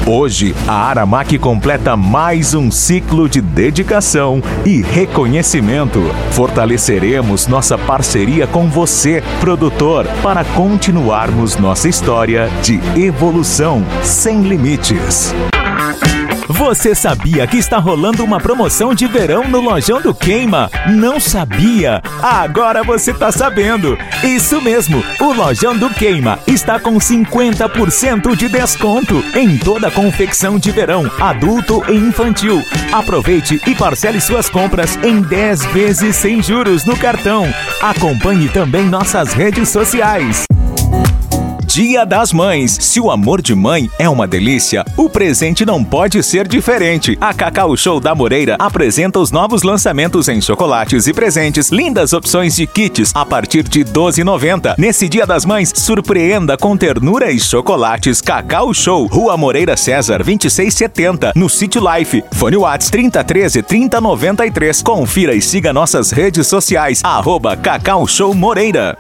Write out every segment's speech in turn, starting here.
Hoje, a Aramac completa mais um ciclo de dedicação e reconhecimento. Fortaleceremos nossa parceria com você, produtor, para continuarmos nossa história de evolução sem limites. Você sabia que está rolando uma promoção de verão no Lojão do Queima? Não sabia? Agora você está sabendo! Isso mesmo! O Lojão do Queima está com 50% de desconto em toda a confecção de verão, adulto e infantil. Aproveite e parcele suas compras em 10 vezes sem juros no cartão. Acompanhe também nossas redes sociais. Dia das Mães. Se o amor de mãe é uma delícia, o presente não pode ser diferente. A Cacau Show da Moreira apresenta os novos lançamentos em chocolates e presentes. Lindas opções de kits a partir de R$ 12,90. Nesse Dia das Mães, surpreenda com ternura e chocolates. Cacau Show, Rua Moreira César, 2670, no City Life. Fone Whats 3013-3093. Confira e siga nossas redes sociais. @Cacau Show Moreira.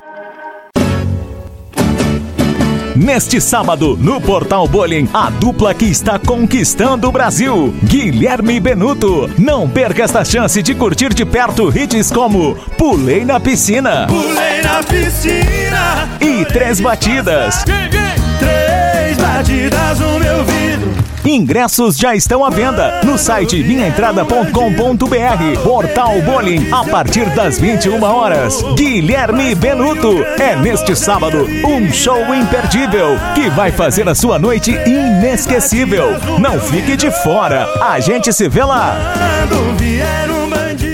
Neste sábado, no Portal Bowling, a dupla que está conquistando o Brasil, Guilherme e Benuto. Não perca esta chance de curtir de perto hits como Pulei na Piscina, Pulei na Piscina e Três Batidas. Três batidas no meu vidro. Ingressos já estão à venda no site minhaentrada.com.br. Portal Bowling, a partir das 21 horas. Guilherme e Benuto. É neste sábado um show imperdível que vai fazer a sua noite inesquecível. Não fique de fora. A gente se vê lá. Quando vier um bandido.